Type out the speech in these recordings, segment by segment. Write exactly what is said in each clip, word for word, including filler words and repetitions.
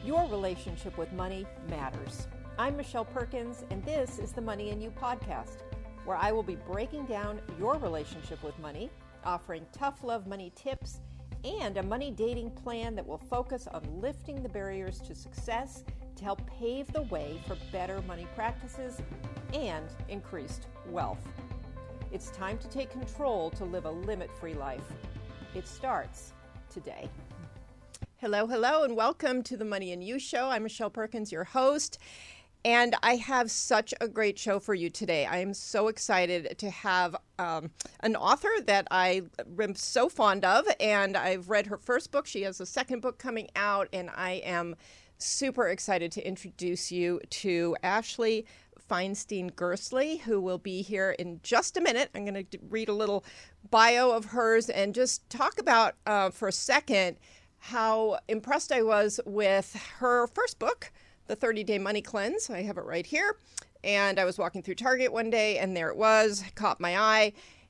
Your relationship with money matters. I'm Michelle Perkins, and this is the Money and You podcast, where I will be breaking down your relationship with money, offering tough love money tips, and a money dating plan that will focus on lifting the barriers to success to help pave the way for better money practices and increased wealth. It's time to take control to live a limit-free life. It starts today. Hello, hello, and welcome to the Money and You show. I'm Michelle Perkins, your host, and I have such a great show for you today. I am so excited to have um, an author that I am so fond of, and I've read her first book. She has a second book coming out, and I am super excited to introduce you to Ashley Feinstein Gerstley, who will be here in just a minute. I'm going to read a little bio of hers and just talk about uh, for a second how impressed I was with her first book, The thirty-Day Money Cleanse. I have it right here. And I was walking through Target one day, and there it was, caught my eye.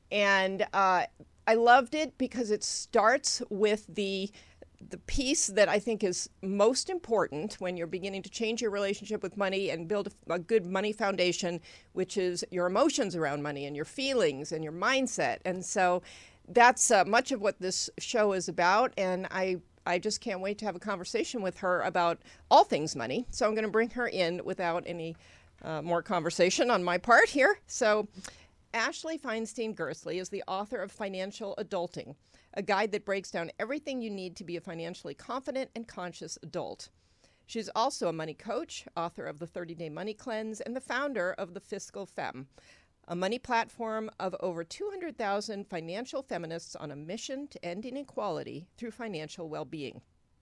And uh, I loved it because it starts with the the piece that I think is most important when you're beginning to change your relationship with money and build a, a good money foundation, which is your emotions around money and your feelings and your mindset. And so that's uh, much of what this show is about. And I I just can't wait to have a conversation with her about all things money. So I'm going to bring her in without any uh, more conversation on my part here. So Ashley Feinstein Gerstley is the author of Financial Adulting, a guide that breaks down everything you need to be a financially confident and conscious adult. She's also a money coach, author of The thirty-Day Money Cleanse, and the founder of The Fiscal Femme, a money platform of over two hundred thousand financial feminists on a mission to end inequality through financial well-being.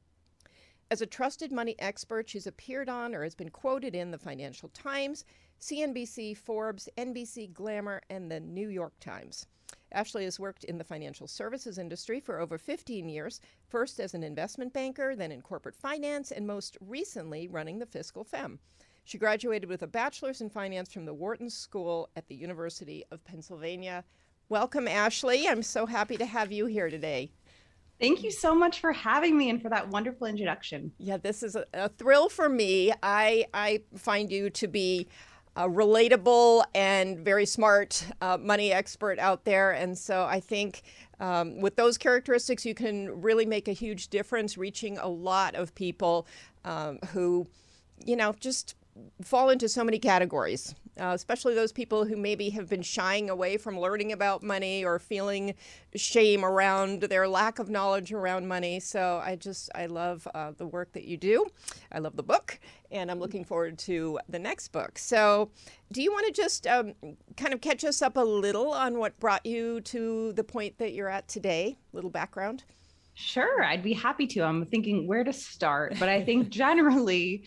As a trusted money expert, she's appeared on or has been quoted in the Financial Times, C N B C, Forbes, N B C, Glamour, and the New York Times. Ashley has worked in the financial services industry for over fifteen years, first as an investment banker, then in corporate finance, and most recently running the Fiscal Femme. She graduated with a bachelor's in finance from the Wharton School at the University of Pennsylvania. Welcome, Ashley. I'm so happy to have you here today. Thank you so much for having me and for that wonderful introduction. Yeah, this is a, a thrill for me. I, I find you to be a relatable and very smart uh, money expert out there. And so I think um, with those characteristics, you can really make a huge difference, reaching a lot of people um, who, you know, just fall into so many categories, uh, especially those people who maybe have been shying away from learning about money or feeling shame around their lack of knowledge around money. So I just, I love uh, the work that you do. I love the book, and I'm looking forward to the next book. So do you want to just um, kind of catch us up a little on what brought you to the point that you're at today? A little background? Sure, I'd be happy to. I'm thinking where to start, but I think generally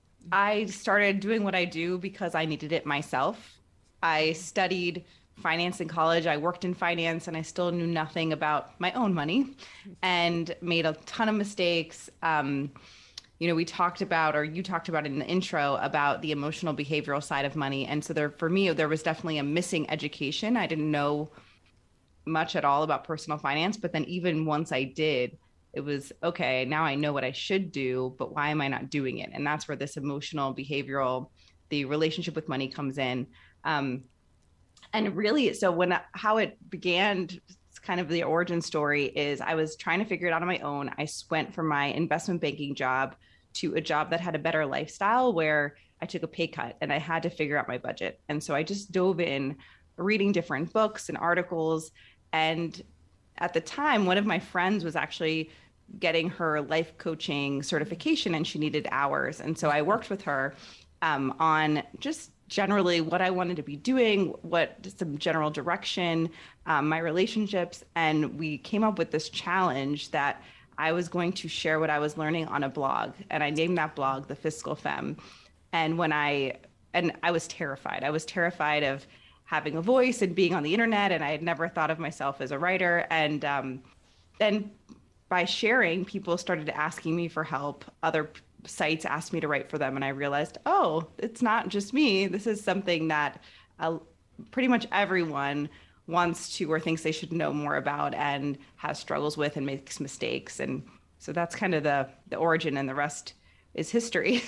I started doing what I do because I needed it myself. I studied finance in college. I worked in finance, and I still knew nothing about my own money and made a ton of mistakes. Um, you know, we talked about, or you talked about in the intro, about the emotional behavioral side of money. And so there, for me, there was definitely a missing education. I didn't know much at all about personal finance, but then even once I did, it was, okay, now I know what I should do, but why am I not doing it? And that's where this emotional, behavioral, the relationship with money comes in. Um, and really, so when, how it began, it's kind of the origin story is I was trying to figure it out on my own. I went from my investment banking job to a job that had a better lifestyle where I took a pay cut and I had to figure out my budget. And so I just dove in reading different books and articles. And at the time, one of my friends was actually getting her life coaching certification and she needed hours. And so I worked with her um, on just generally what I wanted to be doing, what some general direction, um, my relationships. And we came up with this challenge that I was going to share what I was learning on a blog. And I named that blog The Fiscal Femme. And when I, and I was terrified. I was terrified of having a voice and being on the internet. And I had never thought of myself as a writer. And um, then by sharing, people started asking me for help. Other sites asked me to write for them. And I realized, oh, it's not just me. This is something that uh, pretty much everyone wants to or thinks they should know more about and has struggles with and makes mistakes. And so that's kind of the, the origin, and the rest is history.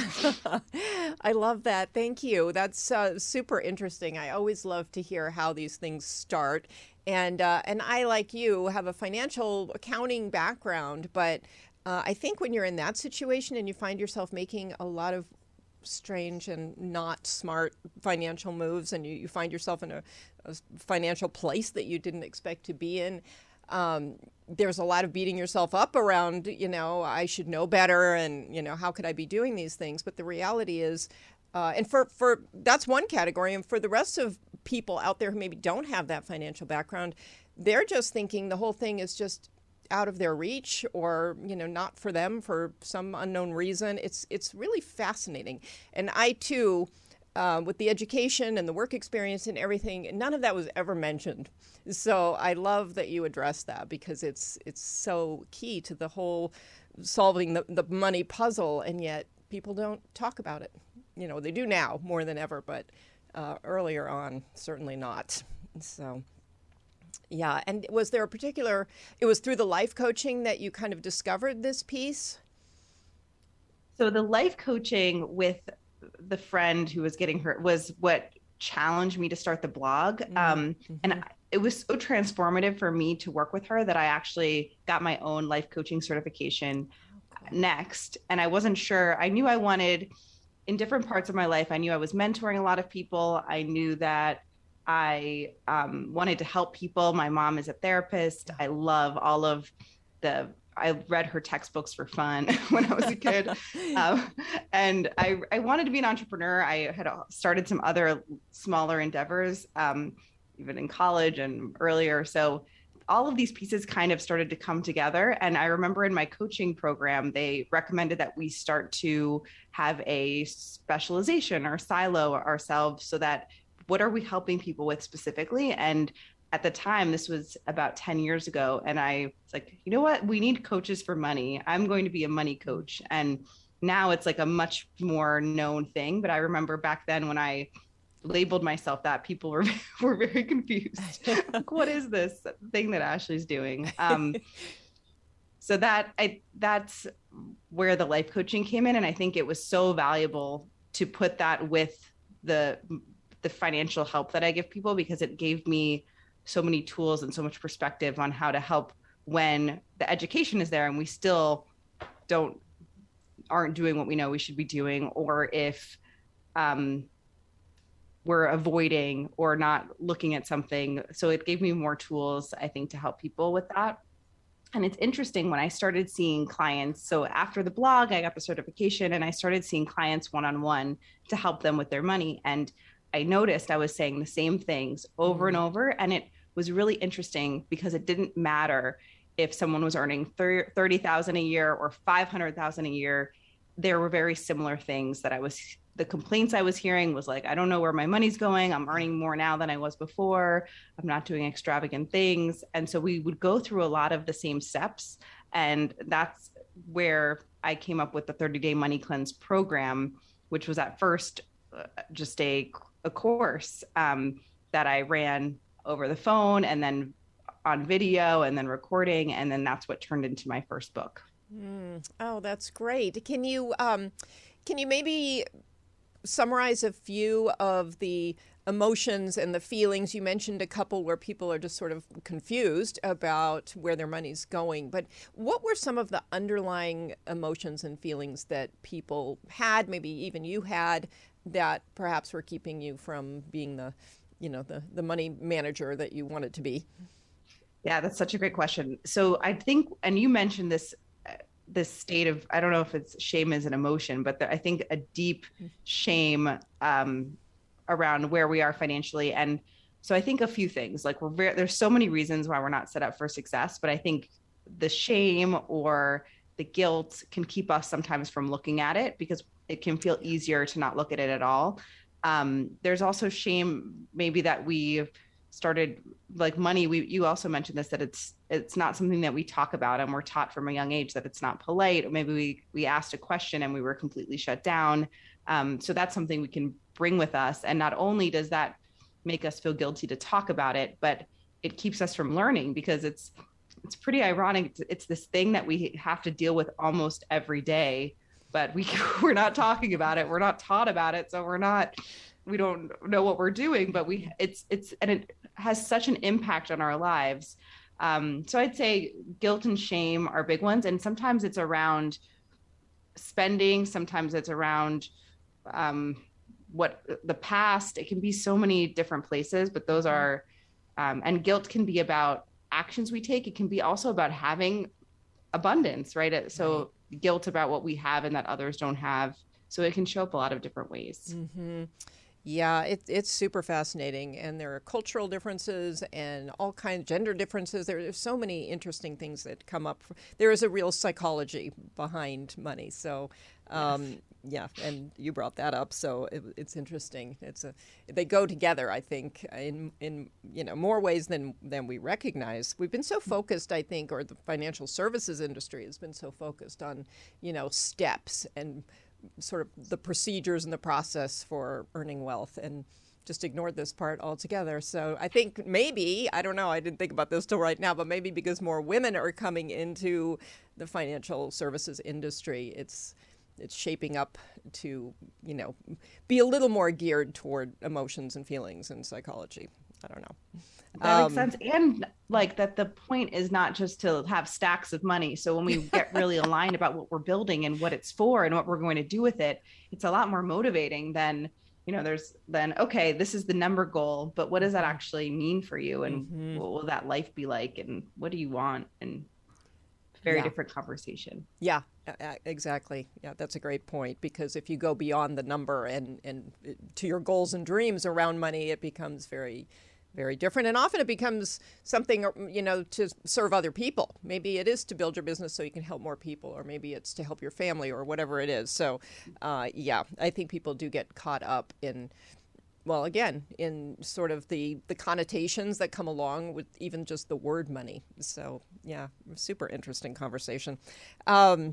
I love that. Thank you. That's uh, super interesting. I always love to hear how these things start. And uh, and I, like you, have a financial accounting background, but uh, I think when you're in that situation and you find yourself making a lot of strange and not smart financial moves, and you, you find yourself in a, a financial place that you didn't expect to be in, um, there's a lot of beating yourself up around, you know, I should know better, and, you know, how could I be doing these things? But the reality is, uh, and for, for that's one category, and for the rest of people out there who maybe don't have that financial background, they're just thinking the whole thing is just out of their reach, or, you know, not for them for some unknown reason. It's it's really fascinating. And I too, uh, with the education and the work experience and everything, none of that was ever mentioned. So I love that you address that, because it's it's so key to the whole solving the, the money puzzle, and yet people don't talk about it. You know, they do now more than ever, but uh, earlier on, certainly not. So. Yeah. And was there a particular, it was through the life coaching that you kind of discovered this piece? So the life coaching with the friend who was getting hurt was what challenged me to start the blog. Mm-hmm. Um, and it was so transformative for me to work with her that I actually got my own life coaching certification okay. next. And I wasn't sure, I knew I wanted, in different parts of my life, I knew I was mentoring a lot of people. I knew that I um, wanted to help people. My mom is a therapist. I love all of the, I read her textbooks for fun when I was a kid. um, and I, I wanted to be an entrepreneur. I had started some other smaller endeavors, um, even in college and earlier. So all of these pieces kind of started to come together. And I remember in my coaching program, they recommended that we start to have a specialization or silo ourselves, so that what are we helping people with specifically? And at the time, this was about ten years ago. And I was like, you know what? We need coaches for money. I'm going to be a money coach. And now it's like a much more known thing. But I remember back then when I labeled myself that, people were, were very confused. Like, what is this thing that Ashley's doing? Um, so that I, that's where the life coaching came in. And I think it was so valuable to put that with the the financial help that I give people, because it gave me so many tools and so much perspective on how to help when the education is there and we still don't, aren't doing what we know we should be doing, or if um, we're avoiding or not looking at something. So it gave me more tools, I think, to help people with that. And it's interesting when I started seeing clients. So after the blog, I got the certification and I started seeing clients one-on-one to help them with their money. And I noticed I was saying the same things over and over. And it was really interesting because it didn't matter if someone was earning thirty thousand a year or five hundred thousand a year. There were very similar things that I was, the complaints I was hearing was like, I don't know where my money's going. I'm earning more now than I was before. I'm not doing extravagant things. And so we would go through a lot of the same steps. And that's where I came up with the thirty day Money Cleanse program, which was at first uh, just a a course um, that I ran over the phone and then on video and then recording. And then that's what turned into my first book. Mm. Oh, that's great. Can you, um, can you maybe summarize a few of the emotions and the feelings? You mentioned a couple where people are just sort of confused about where their money's going, but what were some of the underlying emotions and feelings that people had, maybe even you had, that perhaps were keeping you from being the, you know, the, the money manager that you wanted to be? Yeah, that's such a great question. So I think, and you mentioned this, this state of, I don't know if it's shame as an emotion, but the, I think a deep shame um, around where we are financially. And so I think a few things, like we're very, there's so many reasons why we're not set up for success, but I think the shame or the guilt can keep us sometimes from looking at it, because it can feel easier to not look at it at all. Um, there's also shame, maybe that we started, like money. We, you also mentioned this, that it's, it's not something that we talk about, and we're taught from a young age that it's not polite. Or maybe we, we asked a question and we were completely shut down. Um, so that's something we can bring with us. And not only does that make us feel guilty to talk about it, but it keeps us from learning, because it's, it's pretty ironic. It's, it's this thing that we have to deal with almost every day. but we we're not talking about it. We're not taught about it. So we're not, we don't know what we're doing, but we, it's, it's, and it has such an impact on our lives. Um, so I'd say guilt and shame are big ones. And sometimes it's around spending. Sometimes it's around, um, what the past, it can be so many different places, but those are, um, and guilt can be about actions we take. It can be also about having abundance, right? So right. guilt about what we have and that others don't have. So it can show up a lot of different ways. Mm-hmm. Yeah, it, it's super fascinating. And there are cultural differences and all kinds of gender differences. There, there's so many interesting things that come up. There is a real psychology behind money. So, um, yes. yeah, and you brought that up. So it, it's interesting. It's a, they go together, I think, in, in you know, more ways than, than we recognize. We've been so focused, I think, or the financial services industry has been so focused on, you know, steps and sort of the procedures and the process for earning wealth, and just ignored this part altogether. So I think maybe, I don't know, I didn't think about this till right now, but maybe because more women are coming into the financial services industry, it's it's shaping up to, you know, be a little more geared toward emotions and feelings and psychology. I don't know. That um, makes sense. And like that the point is not just to have stacks of money. So when we get really aligned about what we're building and what it's for and what we're going to do with it, it's a lot more motivating than, you know, there's then, okay, this is the number goal, but what does that actually mean for you? And mm-hmm. what will that life be like? And what do you want? And very yeah. different conversation. Yeah, exactly. Yeah, that's a great point, because if you go beyond the number and, and to your goals and dreams around money, it becomes very, very different. And often it becomes something, you know, to serve other people. Maybe it is to build your business so you can help more people, or maybe it's to help your family, or whatever it is. So, uh, yeah, I think people do get caught up in, well, again, in sort of the, the connotations that come along with even just the word money. So, yeah, super interesting conversation. Um,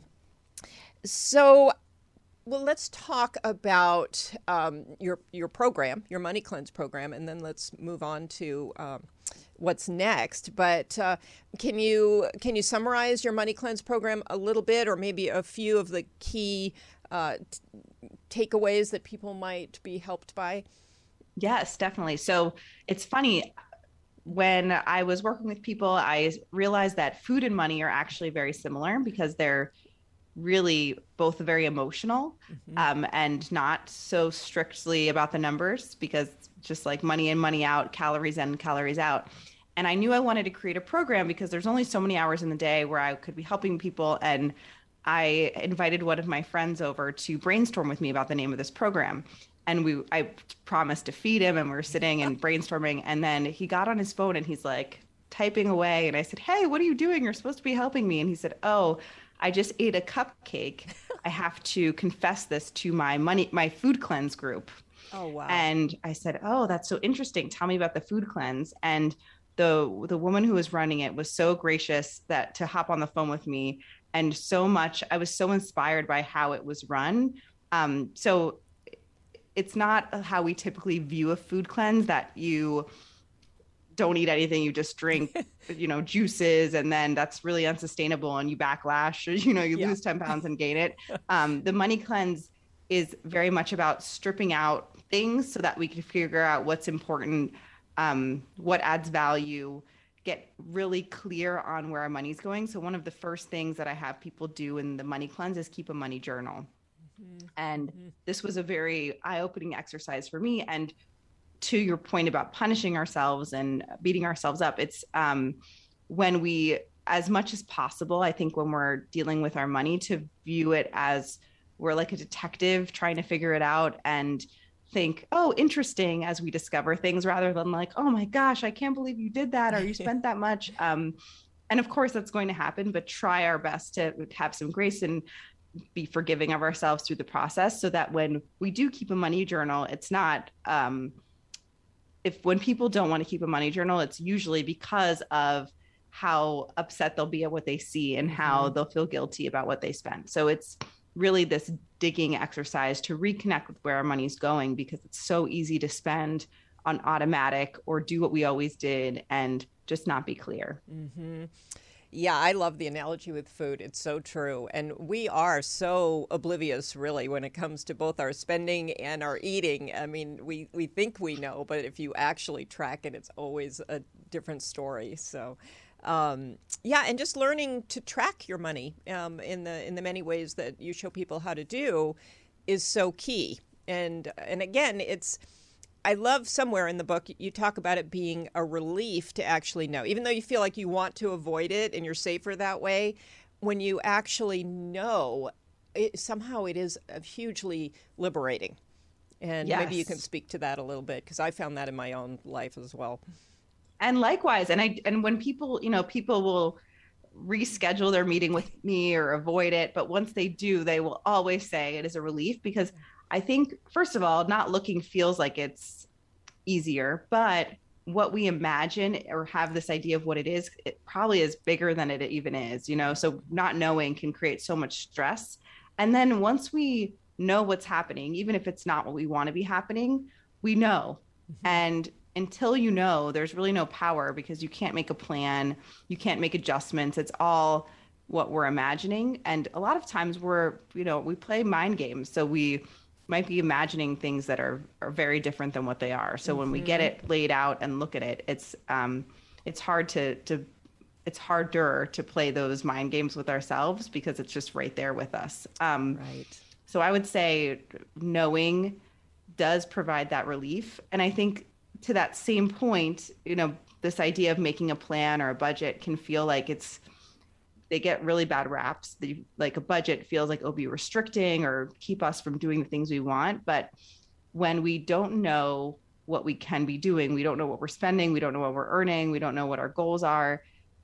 so, well, let's talk about um, your your program, your Money Cleanse program, and then let's move on to um, what's next. But uh, can you can you summarize your Money Cleanse program a little bit, or maybe a few of the key uh, t- takeaways that people might be helped by? Yes, definitely. So it's funny, when I was working with people, I realized that food and money are actually very similar, because they're really both very emotional, mm-hmm. um, and not so strictly about the numbers, because just like money in, money out, calories in, calories out. And I knew I wanted to create a program because there's only so many hours in the day where I could be helping people. And I invited one of my friends over to brainstorm with me about the name of this program. And we, I promised to feed him, and we were sitting and brainstorming. And then he got on his phone and he's like typing away. And I said, "Hey, what are you doing? You're supposed to be helping me." And he said, "Oh, I just ate a cupcake. I have to confess this to my money, my food cleanse group." Oh, wow. And I said, "Oh, that's so interesting. Tell me about the food cleanse." And the, the woman who was running it was so gracious that to hop on the phone with me, and so much, I was so inspired by how it was run. Um, so it's not how we typically view a food cleanse, that you don't eat anything, you just drink, you know, juices, and then that's really unsustainable and you backlash, or, you know, you yeah. lose ten pounds and gain it. Um, the Money Cleanse is very much about stripping out things so that we can figure out what's important, um, what adds value, get really clear on where our money's going. So one of the first things that I have people do in the Money Cleanse is keep a money journal. Mm-hmm. And mm-hmm. this was a very eye-opening exercise for me. And to your point about punishing ourselves and beating ourselves up, it's um, when we, as much as possible, I think when we're dealing with our money, to view it as we're like a detective trying to figure it out, and think, oh, interesting, as we discover things, rather than like, oh my gosh, I can't believe you did that, or you spent that much. Um, and of course that's going to happen, but try our best to have some grace and be forgiving of ourselves through the process, so that when we do keep a money journal, it's not, um, if when people don't want to keep a money journal, it's usually because of how upset they'll be at what they see and how mm-hmm. they'll feel guilty about what they spent. So it's really this digging exercise to reconnect with where our money's going, because it's so easy to spend on automatic or do what we always did and just not be clear. Mm-hmm. Yeah, I love the analogy with food. It's so true. And we are so oblivious, really, when it comes to both our spending and our eating. I mean, we, we think we know, but if you actually track it, it's always a different story. So, um, yeah, and just learning to track your money um, in the in the many ways that you show people how to do is so key. And and again, it's I love somewhere in the book you talk about it being a relief to actually know, even though you feel like you want to avoid it and you're safer that way. When you actually know, it, somehow it is hugely liberating. And Yes. maybe you can speak to that a little bit, because I found that in my own life as well. And likewise, and I and when people, you know, people will reschedule their meeting with me or avoid it, but once they do, they will always say it is a relief, because I think, first of all, not looking feels like it's easier, but what we imagine or have this idea of what it is, it probably is bigger than it even is, you know, so not knowing can create so much stress. And then once we know what's happening, even if it's not what we want to be happening, we know. Mm-hmm. And until you know, there's really no power, because you can't make a plan, you can't make adjustments. It's all what we're imagining. And a lot of times we're, you know, we play mind games. So we might be imagining things that are, are very different than what they are. So mm-hmm. when we get it laid out and look at it, it's um, it's hard to to it's harder to play those mind games with ourselves, because it's just right there with us. Um, right. So I would say knowing does provide that relief. And I think to that same point, you know, this idea of making a plan or a budget can feel like it's they get really bad raps. They, like a budget feels like it'll be restricting or keep us from doing the things we want. But when we don't know what we can be doing, we don't know what we're spending, we don't know what we're earning, we don't know what our goals are,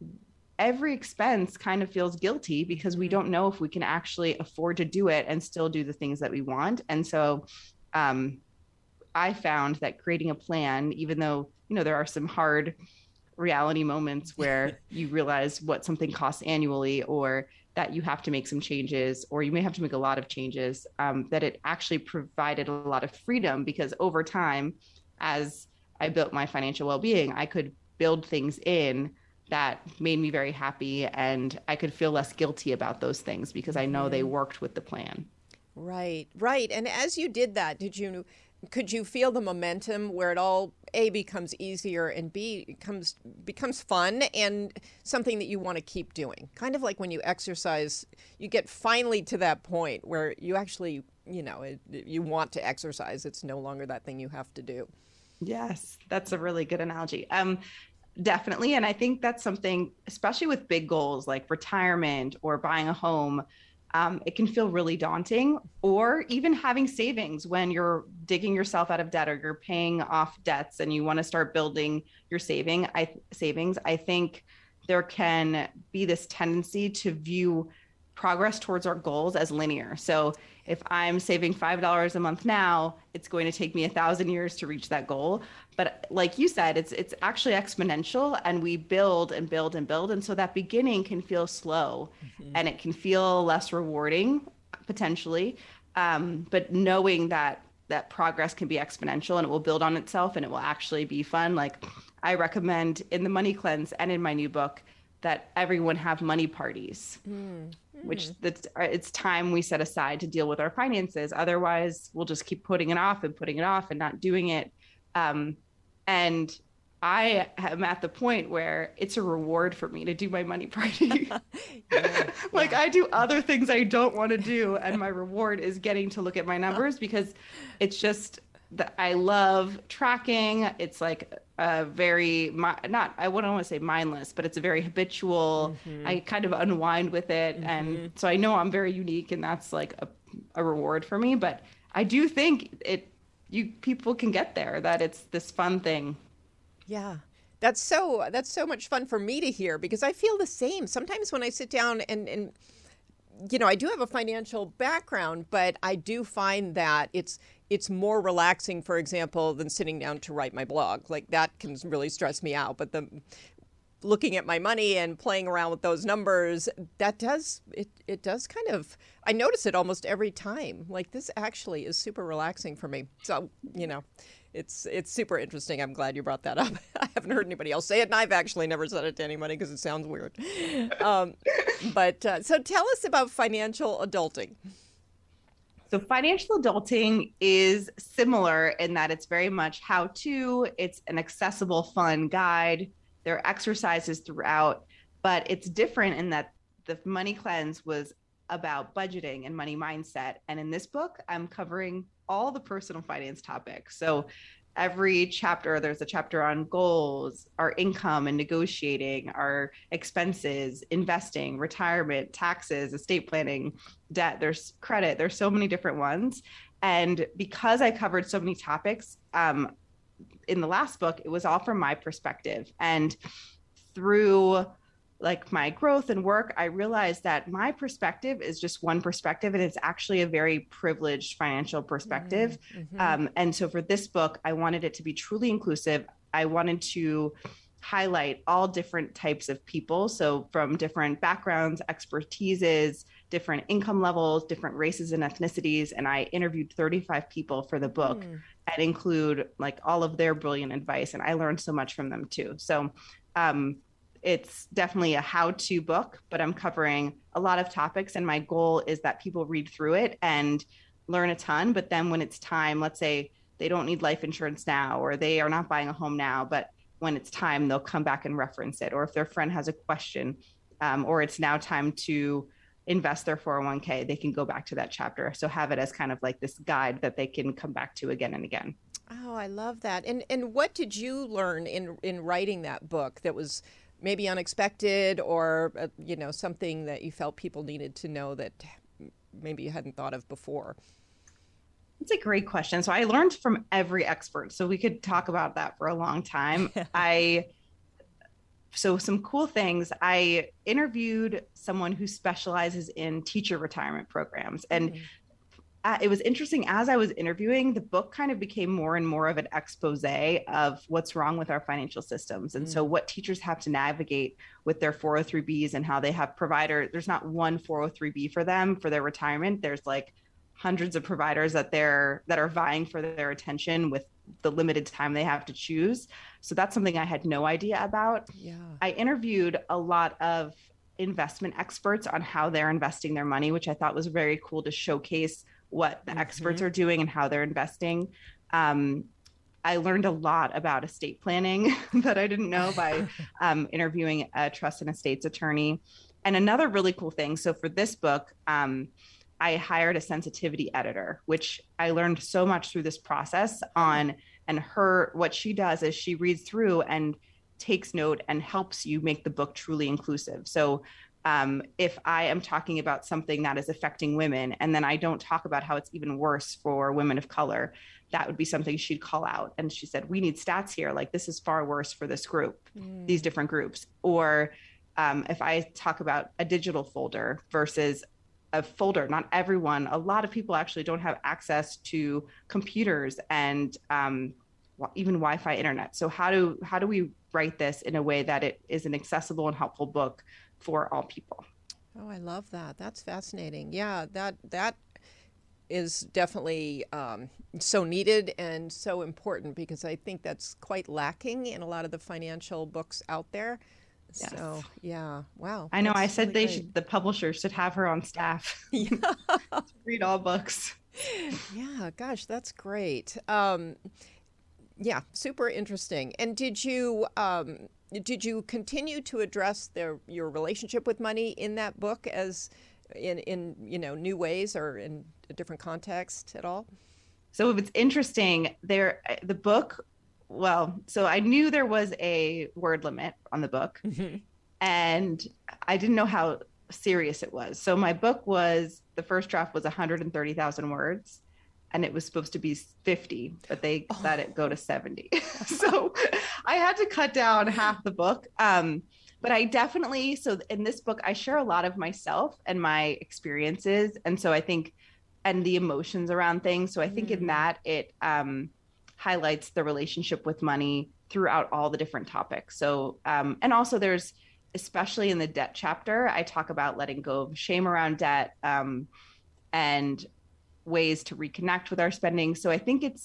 every expense kind of feels guilty, because we don't know if we can actually afford to do it and still do the things that we want. And so um, I found that creating a plan, even though, you know, there are some hard reality moments where you realize what something costs annually, or that you have to make some changes, or you may have to make a lot of changes, um, that it actually provided a lot of freedom, because over time, as I built my financial well-being, I could build things in that made me very happy, and I could feel less guilty about those things because I know they worked with the plan. Right, right. And as you did that, did you could you feel the momentum where it all A becomes easier and B becomes becomes fun and something that you want to keep doing? Kind of like when you exercise, you get finally to that point where you actually, you know, it, you want to exercise. It's no longer that thing you have to do. Yes, that's a really good analogy. Um, definitely. And I think that's something, especially with big goals like retirement or buying a home, Um, it can feel really daunting, or even having savings when you're digging yourself out of debt or you're paying off debts and you want to start building your saving. I savings. I think there can be this tendency to view progress towards our goals as linear. So if I'm saving five dollars a month now, it's going to take me a thousand years to reach that goal. But like you said, it's it's actually exponential, and we build and build and build. And so that beginning can feel slow, mm-hmm. and it can feel less rewarding potentially. Um, but knowing that that progress can be exponential and it will build on itself and it will actually be fun. Like I recommend in the Money Cleanse and in my new book that everyone have money parties, mm. which that's, it's time we set aside to deal with our finances. Otherwise, we'll just keep putting it off and putting it off and not doing it. Um, and I am at the point where it's a reward for me to do my money party. yeah, like yeah. I do other things I don't want to do. And my reward is getting to look at my numbers, because it's just that I love tracking. It's like a very, not, I wouldn't want to say mindless, but it's a very habitual, mm-hmm. I kind of unwind with it. Mm-hmm. And so I know I'm very unique, and that's like a, a reward for me. But I do think it, you people can get there, that it's this fun thing. Yeah, that's so that's so much fun for me to hear, because I feel the same. Sometimes when I sit down and, and, you know, I do have a financial background, but I do find that it's it's more relaxing, for example, than sitting down to write my blog. Like that can really stress me out. But the looking at my money and playing around with those numbers, that does it it does kind of, I notice it almost every time. Like this actually is super relaxing for me. So, you know. it's it's super interesting. I'm glad you brought that up. I haven't heard anybody else say it, and I've actually never said it to anybody because it sounds weird. Um, but uh, so tell us about financial adulting. So financial adulting is similar in that it's very much how to, it's an accessible, fun guide. There are exercises throughout, but it's different in that the Money Cleanse was about budgeting and money mindset. And in this book, I'm covering all the personal finance topics. So every chapter, there's a chapter on goals, our income and negotiating, our expenses, investing, retirement, taxes, estate planning, debt, there's credit, there's so many different ones. And because I covered so many topics, um, in the last book, it was all from my perspective. And through like my growth and work, I realized that my perspective is just one perspective, and it's actually a very privileged financial perspective. Mm-hmm. Um, and so for this book, I wanted it to be truly inclusive. I wanted to highlight all different types of people. So from different backgrounds, expertises, different income levels, different races and ethnicities. And I interviewed thirty-five people for the book mm. and include like all of their brilliant advice. And I learned so much from them too. So, um, it's definitely a how-to book, but I'm covering a lot of topics. And my goal is that people read through it and learn a ton. But then when it's time, let's say they don't need life insurance now, or they are not buying a home now, but when it's time, they'll come back and reference it. Or if their friend has a question, um, or it's now time to invest their four oh one k, they can go back to that chapter. So have it as kind of like this guide that they can come back to again and again. Oh, I love that. And and what did you learn in in writing that book that was maybe unexpected, or, uh, you know, something that you felt people needed to know that maybe you hadn't thought of before? It's a great question. So I learned from every expert. So we could talk about that for a long time. I, so some cool things. I interviewed someone who specializes in teacher retirement programs. And mm-hmm. Uh, it was interesting, as I was interviewing, the book kind of became more and more of an expose of what's wrong with our financial systems. And mm. so what teachers have to navigate with their four oh three B's and how they have provider. There's not one four oh three B for them for their retirement. There's like hundreds of providers that they're that are vying for their attention with the limited time they have to choose. So that's something I had no idea about. Yeah. I interviewed a lot of investment experts on how they're investing their money, which I thought was very cool to showcase what the mm-hmm. experts are doing and how they're investing. Um, I learned a lot about estate planning that I didn't know by um, interviewing a trust and estates attorney. And another really cool thing, so for this book, um, I hired a sensitivity editor, which I learned so much through this process on, and her, what she does is she reads through and takes note and helps you make the book truly inclusive. So Um, if I am talking about something that is affecting women, and then I don't talk about how it's even worse for women of color, that would be something she'd call out. And she said, we need stats here. Like, this is far worse for this group, mm. these different groups. Or um, if I talk about a digital folder versus a folder, not everyone, a lot of people actually don't have access to computers and um, even Wi-Fi internet. So how do, how do we write this in a way that it is an accessible and helpful book for all people? Oh, I love that. That's fascinating. Yeah, that that is definitely um, so needed and so important, because I think that's quite lacking in a lot of the financial books out there. Yes. So, yeah, wow. I know. I said really they great. should, the publisher should have her on staff. Yeah. To read all books. Yeah, gosh, that's great. Um, yeah, super interesting. And did you um, did you continue to address their your relationship with money in that book as in in you know new ways or in a different context at all? So it's interesting there, the book. Well, so I knew there was a word limit on the book, mm-hmm. and I didn't know how serious it was. So my book was, the first draft was one hundred thirty thousand words, and it was supposed to be fifty, but they oh. let it go to seventy. So I had to cut down half the book. Um, but I definitely, so in this book, I share a lot of myself and my experiences. And so I think, and the emotions around things. So I think mm. in that it um, highlights the relationship with money throughout all the different topics. So, um, and also there's, especially in the debt chapter, I talk about letting go of shame around debt um, and ways to reconnect with our spending. So I think it's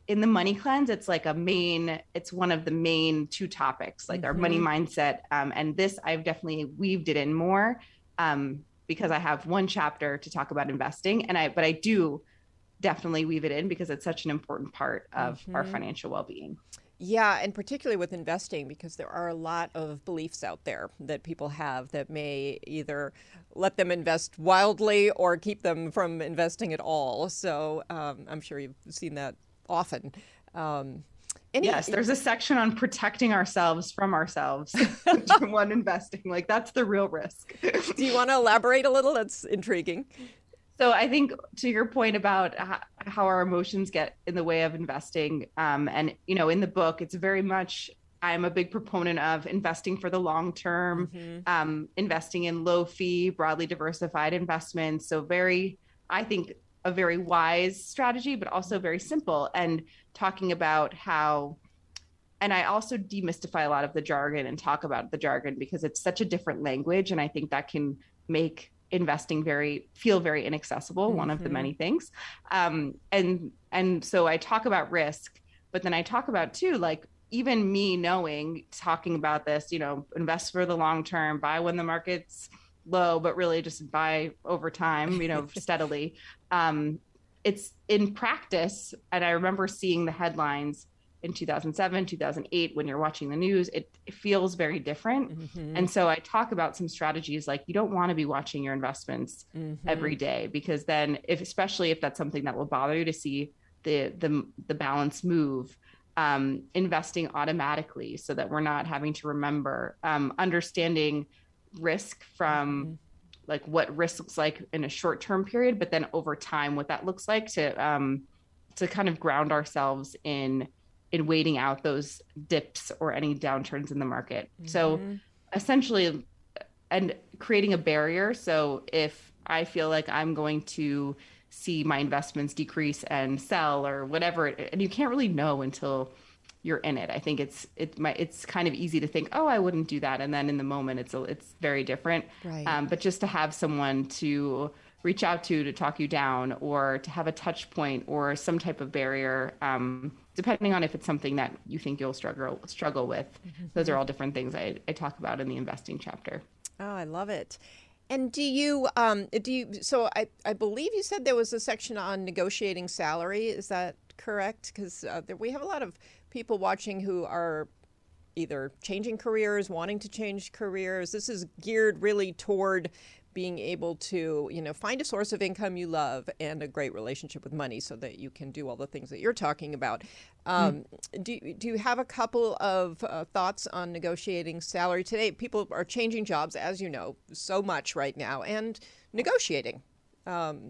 in the money cleanse, it's like a main, it's one of the main two topics, like mm-hmm. our money mindset. Um, and this, I've definitely weaved it in more um, because I have one chapter to talk about investing. And I, but I do definitely weave it in because it's such an important part of mm-hmm. our financial well-being. Yeah, and particularly with investing, because there are a lot of beliefs out there that people have that may either let them invest wildly or keep them from investing at all. So um, I'm sure you've seen that often. Um, any, yes, there's a section on protecting ourselves from ourselves when investing. Like, that's the real risk. Do you want to elaborate a little? That's intriguing. So I think to your point about how our emotions get in the way of investing, um, and, you know, in the book, it's very much, I'm a big proponent of investing for the long term, mm-hmm. um, investing in low fee, broadly diversified investments. So very, I think, a very wise strategy, but also very simple, and talking about how, and I also demystify a lot of the jargon and talk about the jargon because it's such a different language. And I think that can make investing very feel very inaccessible, mm-hmm. one of the many things. Um, and, and so I talk about risk, but then I talk about too, like even me knowing, talking about this, you know, invest for the long term, buy when the market's low, but really just buy over time, you know, steadily. Um, it's in practice. And I remember seeing the headlines in two thousand seven, two thousand eight, when you're watching the news, it, it feels very different. Mm-hmm. And so I talk about some strategies, like you don't want to be watching your investments mm-hmm. every day, because then if, especially if that's something that will bother you to see the, the, the balance move, um, investing automatically so that we're not having to remember, um, understanding risk from mm-hmm. like what risk looks like in a short-term period, but then over time, what that looks like to, um, to kind of ground ourselves in in waiting out those dips or any downturns in the market. Mm-hmm. So essentially, and creating a barrier. So if I feel like I'm going to see my investments decrease and sell or whatever, and you can't really know until you're in it. I think it's, it might, it's kind of easy to think, oh, I wouldn't do that. And then in the moment, it's, a, it's very different. Right. Um, but just to have someone to reach out to, to talk you down, or to have a touch point or some type of barrier, um, depending on if it's something that you think you'll struggle struggle with. Mm-hmm. Those are all different things I, I talk about in the investing chapter. Oh, I love it. And do you, um, do you, so I, I believe you said there was a section on negotiating salary. Is that correct? Because uh, we have a lot of people watching who are either changing careers, wanting to change careers. This is geared really toward being able to, you know, find a source of income you love and a great relationship with money so that you can do all the things that you're talking about. Um, mm. do, do you have a couple of uh, thoughts on negotiating salary today? People are changing jobs, as you know, so much right now, and negotiating. Um,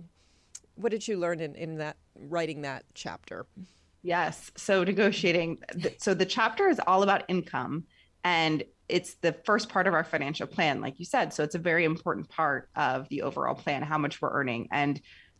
what did you learn in, in that, writing that chapter? Yes. So negotiating. So the chapter is all about income, and it's the first part of our financial plan, like you said. So it's a very important part of the overall plan, how much we're earning. And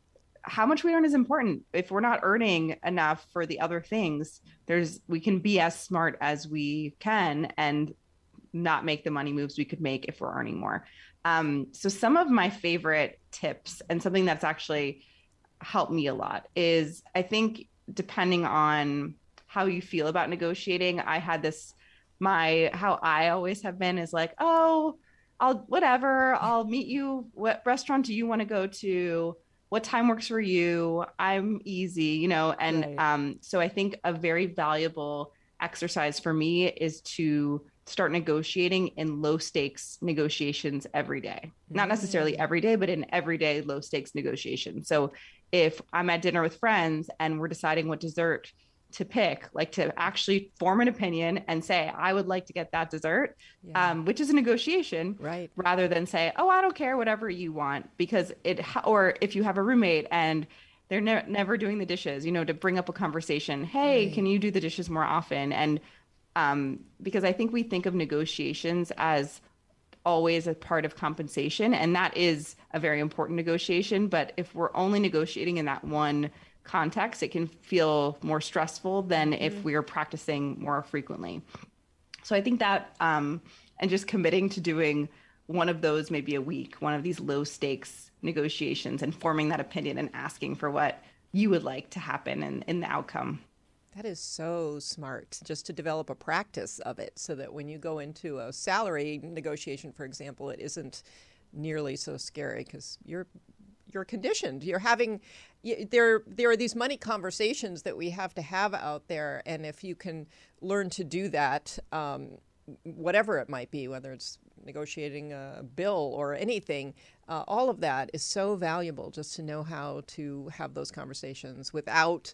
how much we earn is important. If we're not earning enough for the other things, there's, we can be as smart as we can and not make the money moves we could make if we're earning more. Um, so some of my favorite tips, and something that's actually helped me a lot, is I think depending on how you feel about negotiating, I had this, my, how I always have been is like, oh, I'll, whatever, I'll meet you. What restaurant do you want to go to? What time works for you? I'm easy, you know? And right. um, so I think a very valuable exercise for me is to start negotiating in low stakes negotiations every day. Not necessarily every day, but in everyday low stakes negotiations. So if I'm at dinner with friends and we're deciding what dessert to pick, like to actually form an opinion and say, I would like to get that dessert, yeah. um, which is a negotiation, right? Rather than say, oh, I don't care, whatever you want, because it, or if you have a roommate and they're ne- never doing the dishes, you know, to bring up a conversation, hey, right. Can you do the dishes more often? And um, because I think we think of negotiations as always a part of compensation, and that is a very important negotiation. But if we're only negotiating in that one context, it can feel more stressful than mm-hmm. if we are practicing more frequently. So I think that, um, and just committing to doing one of those maybe a week, one of these low stakes negotiations, and forming that opinion and asking for what you would like to happen in, in the outcome. That is so smart, just to develop a practice of it so that when you go into a salary negotiation, for example, it isn't nearly so scary because you're you're conditioned. You're having there there are these money conversations that we have to have out there, and if you can learn to do that, um, whatever it might be, whether it's negotiating a bill or anything, uh, all of that is so valuable just to know how to have those conversations without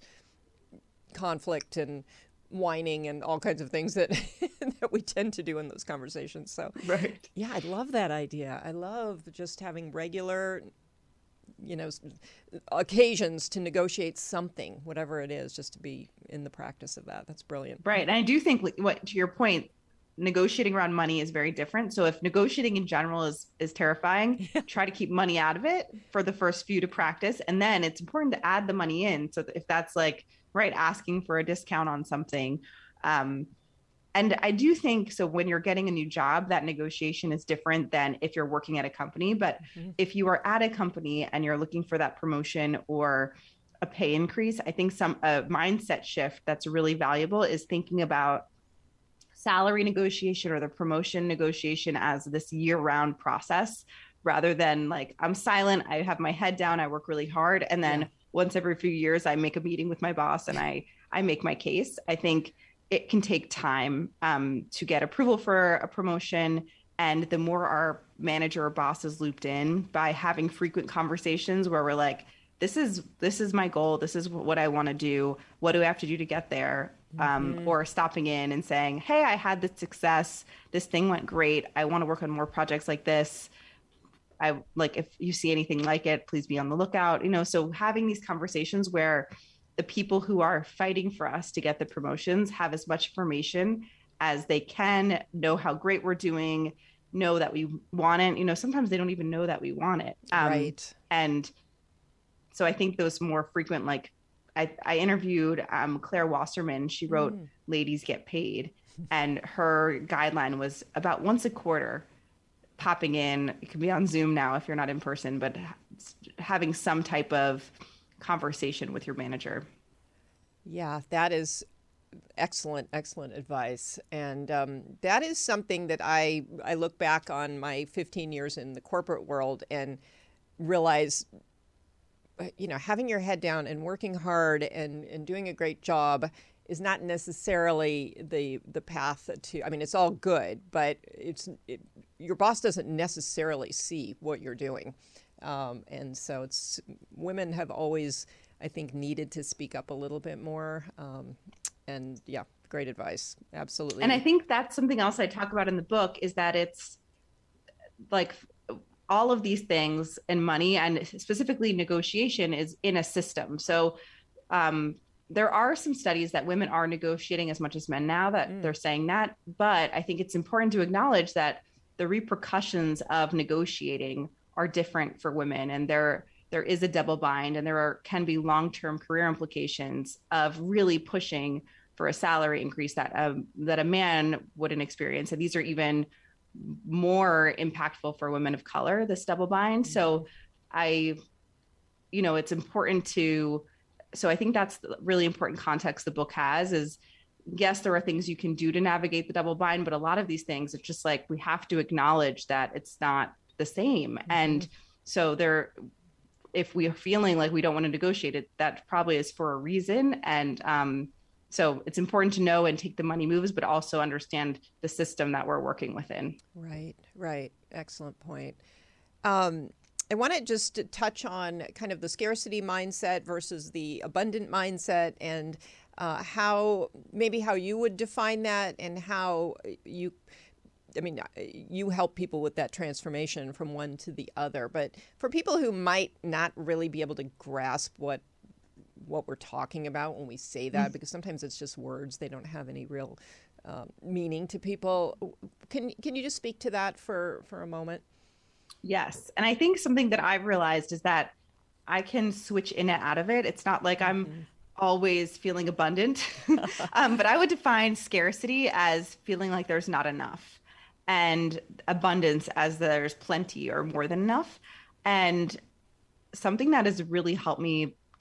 conflict and whining and all kinds of things that that we tend to do in those conversations. So, right. Yeah, I love that idea. I love just having regular, you know, occasions to negotiate something, whatever it is, just to be in the practice of that. That's brilliant. Right. And I do think, what to your point, negotiating around money is very different. So if negotiating in general is is terrifying, yeah. try to keep money out of it for the first few to practice. And then it's important to add the money in. So if that's like, right, asking for a discount on something. Um, and I do think, so when you're getting a new job, that negotiation is different than if you're working at a company. But mm-hmm. if you are at a company and you're looking for that promotion or a pay increase, I think some a mindset shift that's really valuable is thinking about salary negotiation or the promotion negotiation as this year-round process, rather than like, I'm silent, I have my head down, I work really hard, and then yeah. once every few years, I make a meeting with my boss and I, I make my case. I think it can take time um, to get approval for a promotion. And the more our manager or boss is looped in by having frequent conversations where we're like, this is, this is my goal. This is what I want to do. What do I have to do to get there? Um, mm-hmm. Or stopping in and saying, hey, I had this success. This thing went great. I want to work on more projects like this. I like, if you see anything like it, please be on the lookout, you know, so having these conversations where the people who are fighting for us to get the promotions have as much information as they can, know how great we're doing, know that we want it. You know, sometimes they don't even know that we want it. Um, right. And so I think those more frequent, like I, I interviewed um, Claire Wasserman. She wrote mm. Ladies Get Paid, and her guideline was about once a quarter popping in. It can be on Zoom now if you're not in person, but having some type of conversation with your manager. Yeah, that is excellent, excellent advice. And um, that is something that I, I look back on my fifteen years in the corporate world and realize, you know, having your head down and working hard and, and doing a great job is not necessarily the the path to, I mean, it's all good, but it's it, your boss doesn't necessarily see what you're doing. Um, and so it's, women have always, I think, needed to speak up a little bit more. Um, and yeah, great advice. Absolutely. And I think that's something else I talk about in the book, is that it's like all of these things, and money and specifically negotiation is in a system. So, um, there are some studies that women are negotiating as much as men now, that mm. they're saying that, but I think it's important to acknowledge that the repercussions of negotiating are different for women, and there there is a double bind, and there are, can be long-term career implications of really pushing for a salary increase that um, that a man wouldn't experience. And these are even more impactful for women of color, this double bind. Mm-hmm. So I, you know, it's important to, so I think that's the really important context the book has is, yes, there are things you can do to navigate the double bind, but a lot of these things, it's just like, we have to acknowledge that it's not the same. Mm-hmm. And so there, if we are feeling like we don't want to negotiate it, that probably is for a reason. And um, so it's important to know and take the money moves, but also understand the system that we're working within. Right, right. Excellent point. Um, I want to just touch on kind of the scarcity mindset versus the abundant mindset, and uh, how, maybe how you would define that, and how you, I mean, you help people with that transformation from one to the other. But for people who might not really be able to grasp what what we're talking about when we say that, mm-hmm. because sometimes it's just words, they don't have any real um, meaning to people. Can can you just speak to that for, for a moment? Yes. And I think something that I've realized is that I can switch in and out of it. It's not like I'm mm-hmm. always feeling abundant, um, but I would define scarcity as feeling like there's not enough, and abundance as there's plenty or more than enough. And something that has really helped me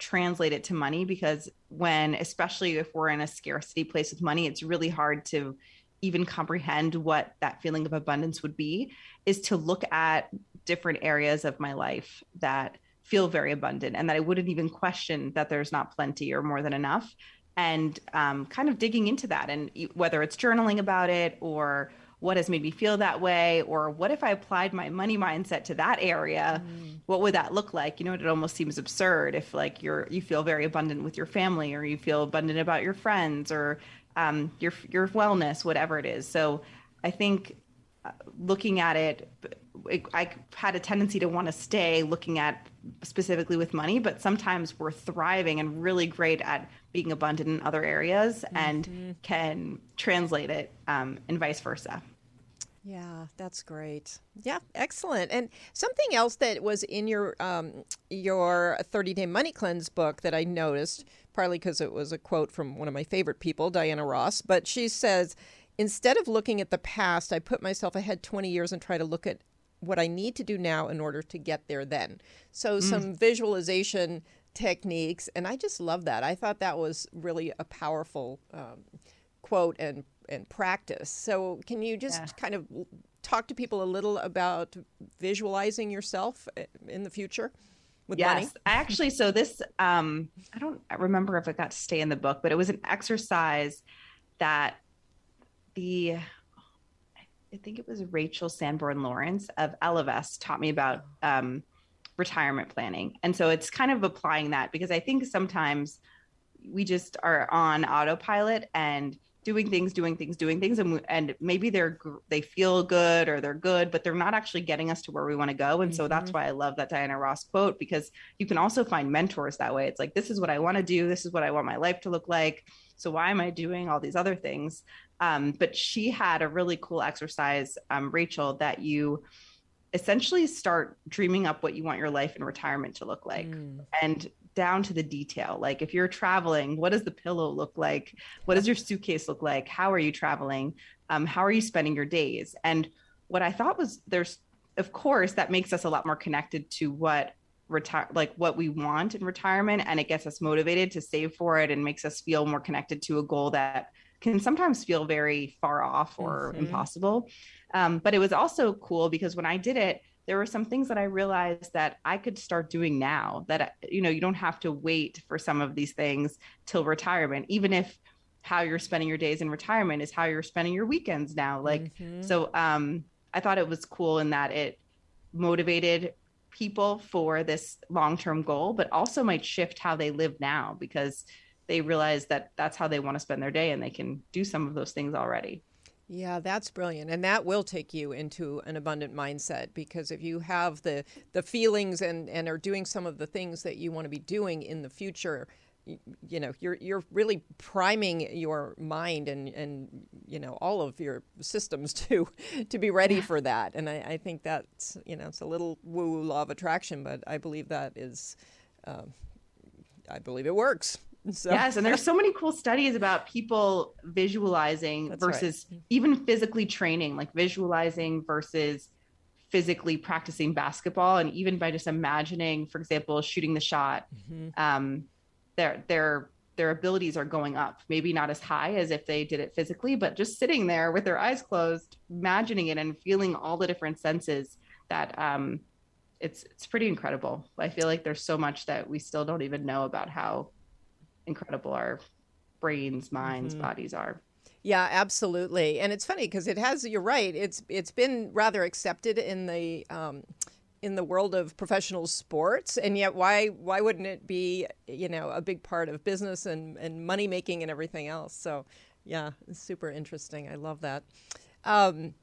translate it to money, because when, especially if we're in a scarcity place with money, it's really hard to even comprehend what that feeling of abundance would be, is to look at different areas of my life that feel very abundant and that I wouldn't even question that there's not plenty or more than enough. And um, kind of digging into that, and whether it's journaling about it or what has made me feel that way, or what if I applied my money mindset to that area, mm. what would that look like? You know, it almost seems absurd if like you're, you feel very abundant with your family, or you feel abundant about your friends, or um, your, your wellness, whatever it is. So I think uh, looking at it, it, I had a tendency to want to stay looking at specifically with money, but sometimes we're thriving and really great at being abundant in other areas, mm-hmm. and can translate it um, and vice versa. Yeah, that's great. Yeah, excellent. And something else that was in your um, your thirty-day Money Cleanse book that I noticed, partly because it was a quote from one of my favorite people, Diana Ross, but she says, instead of looking at the past, I put myself ahead twenty years and try to look at what I need to do now in order to get there then. So mm. some visualization techniques, and I just love that. I thought that was really a powerful um, quote and and practice. So can you just yeah. kind of talk to people a little about visualizing yourself in the future with yes, money? I actually, so this, um, I don't remember if it got to stay in the book, but it was an exercise that the, I think it was Rachel Sanborn Lawrence of Ellevest taught me about um, retirement planning. And so it's kind of applying that, because I think sometimes we just are on autopilot and doing things, doing things, doing things. And, and maybe they're, they feel good or they're good, but they're not actually getting us to where we want to go. And mm-hmm. so that's why I love that Diana Ross quote, because you can also find mentors that way. It's like, this is what I want to do. This is what I want my life to look like. So why am I doing all these other things? Um, but she had a really cool exercise, um, Rachel, that you essentially start dreaming up what you want your life in retirement to look like. Mm. And down to the detail. Like if you're traveling, what does the pillow look like? What does your suitcase look like? How are you traveling? Um, how are you spending your days? And what I thought was, there's, of course, that makes us a lot more connected to what retire, like what we want in retirement. And it gets us motivated to save for it and makes us feel more connected to a goal that can sometimes feel very far off or mm-hmm. impossible. Um, but it was also cool because when I did it, there were some things that I realized that I could start doing now, that, you know, you don't have to wait for some of these things till retirement, even if how you're spending your days in retirement is how you're spending your weekends now. Like, mm-hmm. so um, I thought it was cool in that it motivated people for this long-term goal, but also might shift how they live now, because they realize that that's how they want to spend their day and they can do some of those things already. Yeah, that's brilliant. And that will take you into an abundant mindset, because if you have the the feelings and, and are doing some of the things that you want to be doing in the future, you, you know, you're you're really priming your mind and, and you know, all of your systems to to be ready for that. And I, I think that's, you know, it's a little woo-woo law of attraction, but I believe that is, uh, I believe it works. So. Yes. And there's so many cool studies about people visualizing That's versus right. even physically training, like visualizing versus physically practicing basketball. And even by just imagining, for example, shooting the shot, mm-hmm. um, their, their, their abilities are going up, maybe not as high as if they did it physically, but just sitting there with their eyes closed, imagining it and feeling all the different senses that, um, it's, it's pretty incredible. I feel like there's so much that we still don't even know about how incredible our brains, minds, mm-hmm. bodies are. Yeah, absolutely. And it's funny because it has, you're right, it's it's been rather accepted in the um, in the world of professional sports, and yet why why wouldn't it be, you know, a big part of business and, and money making and everything else? So yeah, it's super interesting. I love that. Um,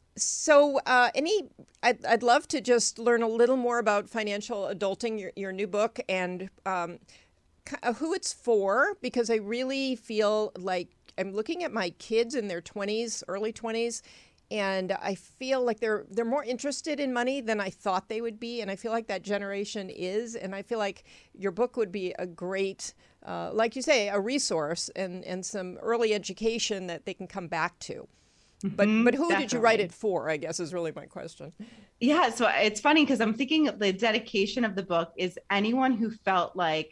so uh, any, I'd, I'd love to just learn a little more about Financial Adulting, your, your new book, and um, who it's for, because I really feel like I'm looking at my kids in their twenties, early twenties, and I feel like they're they're more interested in money than I thought they would be, and I feel like that generation is, and I feel like your book would be a great, uh, like you say, a resource and, and some early education that they can come back to. Mm-hmm, but but who definitely. Did you write it for, I guess, is really my question. Yeah, so it's funny because I'm thinking the dedication of the book is anyone who felt like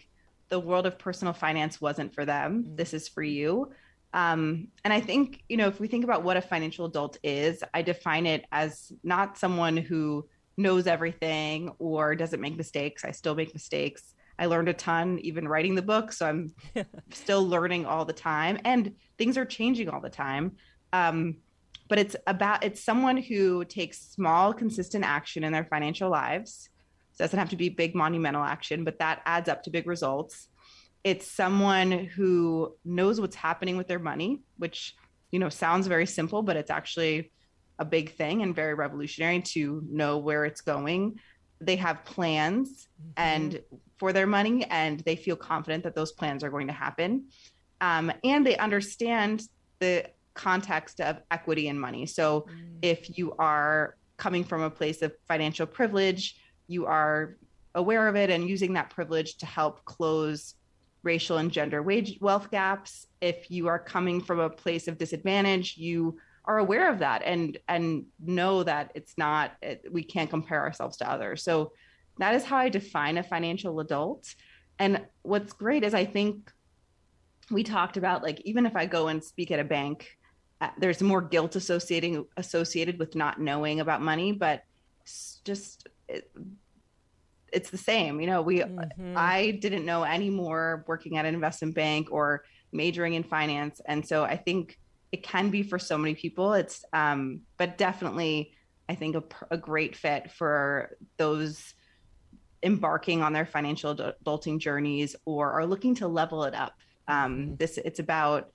the world of personal finance wasn't for them. Mm-hmm. This is for you. Um, and I think, you know, if we think about what a financial adult is, I define it as not someone who knows everything or doesn't make mistakes. I still make mistakes. I learned a ton, even writing the book. So I'm still learning all the time, and things are changing all the time. Um, but it's about, it's someone who takes small, consistent action in their financial lives. So it doesn't have to be big monumental action, but that adds up to big results. It's someone who knows what's happening with their money, which, you know, sounds very simple, but it's actually a big thing and very revolutionary to know where it's going. They have plans mm-hmm. and for their money, and they feel confident that those plans are going to happen. Um, and they understand the context of equity and money. So mm. if you are coming from a place of financial privilege, you are aware of it and using that privilege to help close racial and gender wage wealth gaps. If you are coming from a place of disadvantage, you are aware of that and and know that it's not, it, we can't compare ourselves to others. So that is how I define a financial adult. And what's great is I think we talked about, like, even if I go and speak at a bank, uh, there's more guilt associating associated with not knowing about money, but just it, it's the same. You know, we, mm-hmm. I didn't know any more working at an investment bank or majoring in finance. And so I think it can be for so many people. It's, um, but definitely, I think a, a great fit for those embarking on their financial adulting journeys or are looking to level it up. Um, mm-hmm. This, it's about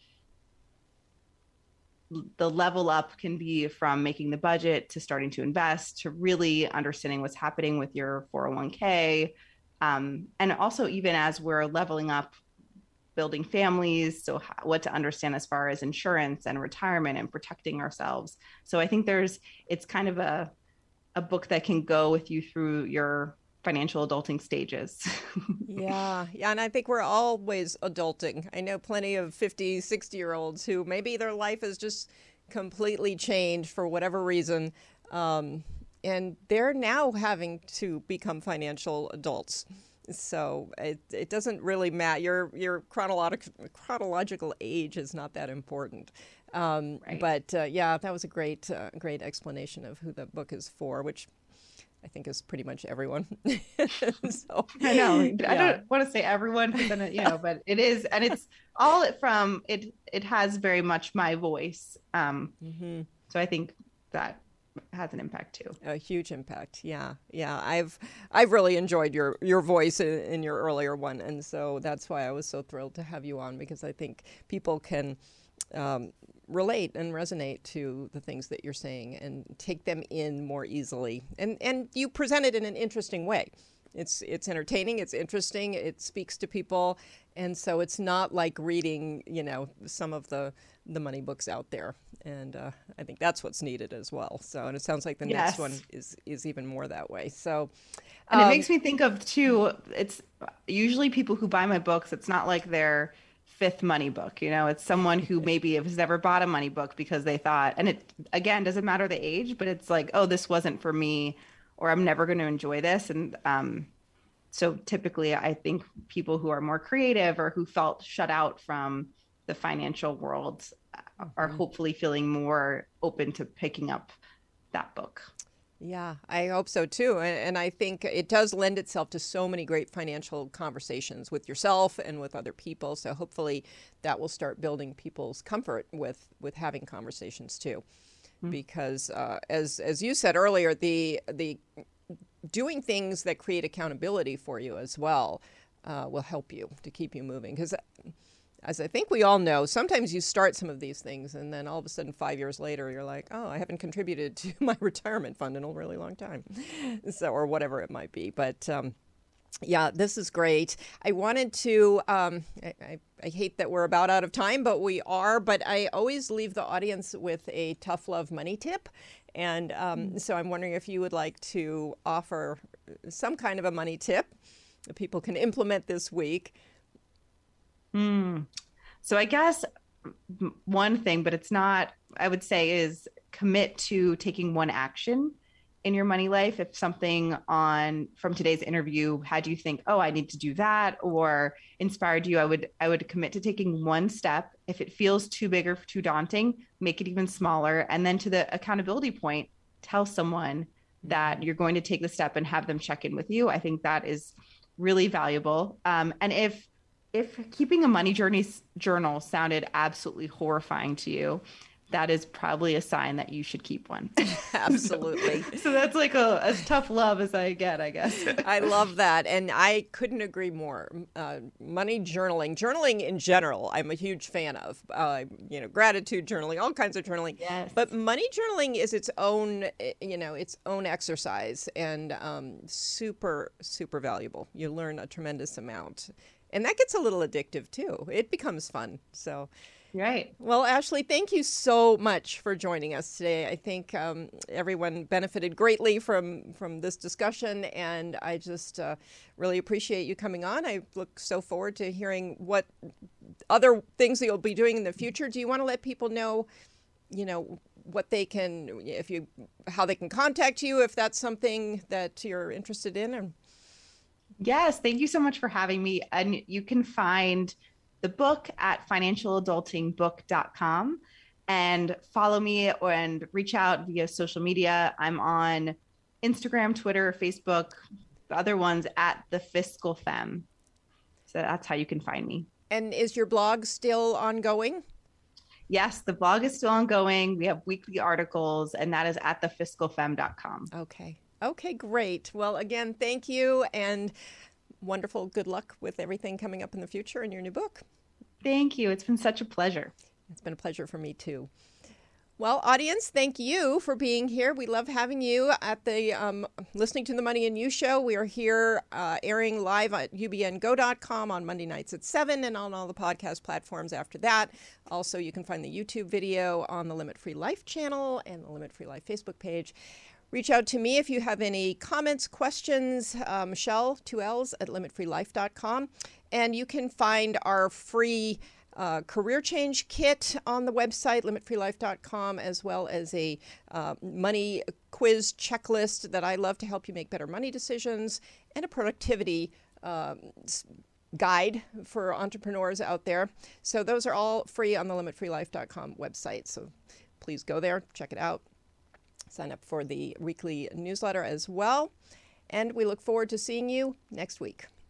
the level up can be from making the budget to starting to invest to really understanding what's happening with your four oh one k. Um, and also even as we're leveling up, building families, so how, what to understand as far as insurance and retirement and protecting ourselves. So I think there's, it's kind of a, a book that can go with you through your financial adulting stages. Yeah. Yeah. And I think we're always adulting. I know plenty of fifty, sixty year olds who maybe their life has just completely changed for whatever reason. Um, and they're now having to become financial adults. So it, it doesn't really matter. Your, your chronological, chronological age is not that important. Um, right. But uh, yeah, that was a great, uh, great explanation of who the book is for, which I think is pretty much everyone. So, I know. Yeah. I don't want to say everyone, but then, you know, but it is, and it's all from it. It has very much my voice. Um, mm-hmm. So I think that has an impact too. A huge impact. Yeah. Yeah. I've, I've really enjoyed your, your voice in, in your earlier one. And so that's why I was so thrilled to have you on, because I think people can, um, relate and resonate to the things that you're saying and take them in more easily. And and you present it in an interesting way. It's it's entertaining, it's interesting, it speaks to people. And so it's not like reading, you know, some of the, the money books out there. And uh, I think that's what's needed as well. So, and it sounds like the yes. next one is, is even more that way. So, and um, it makes me think of too, it's usually people who buy my books, it's not like they're fifth money book, you know, it's someone who maybe has never bought a money book because they thought, and it again doesn't matter the age, but it's like, oh, this wasn't for me, or I'm never going to enjoy this. And um, so typically I think people who are more creative or who felt shut out from the financial world are mm-hmm. hopefully feeling more open to picking up that book. Yeah, I hope so too. And I think it does lend itself to so many great financial conversations with yourself and with other people. So hopefully that will start building people's comfort with, with having conversations too. Mm-hmm. Because uh, as as you said earlier, the the doing things that create accountability for you as well uh, will help you to keep you moving. Because as I think we all know, sometimes you start some of these things and then all of a sudden five years later, you're like, oh, I haven't contributed to my retirement fund in a really long time. So, or whatever it might be. But um, yeah, this is great. I wanted to, um, I, I, I hate that we're about out of time, but we are. But I always leave the audience with a tough love money tip. And um, mm. so I'm wondering if you would like to offer some kind of a money tip that people can implement this week. Hmm. So I guess one thing, but it's not, I would say, is commit to taking one action in your money life. If something on from today's interview had you think, oh, I need to do that, or inspired you, I would I would commit to taking one step. If it feels too big or too daunting, make it even smaller. And then to the accountability point, tell someone that you're going to take the step and have them check in with you. I think that is really valuable. Um, and if if keeping a money journey journal sounded absolutely horrifying to you, that is probably a sign that you should keep one. Absolutely. so, so that's like a, as tough love as I get, I guess. I love that. And I couldn't agree more. Uh, money journaling, journaling in general, I'm a huge fan of, uh, you know, gratitude journaling, all kinds of journaling. Yes. But money journaling is its own, you know, its own exercise, and um, super, super valuable. You learn a tremendous amount. And that gets a little addictive too. It becomes fun. So Right. Well, Ashley, thank you so much for joining us today. I think um, everyone benefited greatly from, from this discussion, and I just uh, really appreciate you coming on. I look so forward to hearing what other things that you'll be doing in the future. Do you want to let people know, you know, what they can, if you, how they can contact you, if that's something that you're interested in? Or... Yes, thank you so much for having me. And you can find the book at financial adulting book dot com and follow me and reach out via social media. I'm on Instagram, Twitter, Facebook, the other ones at The Fiscal Femme. So that's how you can find me. And is your blog still ongoing? Yes, the blog is still ongoing. We have weekly articles, and that is at the fiscal femme dot com. Okay. Okay, great. Well, again, thank you, and wonderful good luck with everything coming up in the future in your new book. Thank you. It's been such a pleasure. It's been a pleasure for me too. Well, audience, thank you for being here. We love having you at the um, listening to the Money and You show. We are here uh, airing live at U B N go dot com on Monday nights at seven and on all the podcast platforms after that. Also, you can find the YouTube video on the Limit Free Life channel and the Limit Free Life Facebook page. Reach out to me if you have any comments, questions, uh, Michelle, two L's, at limit free life dot com. And you can find our free uh, career change kit on the website, limit free life dot com, as well as a uh, money quiz checklist that I love to help you make better money decisions, and a productivity um, guide for entrepreneurs out there. So those are all free on the limit free life dot com website. So please go there, check it out. Sign up for the weekly newsletter as well. And we look forward to seeing you next week.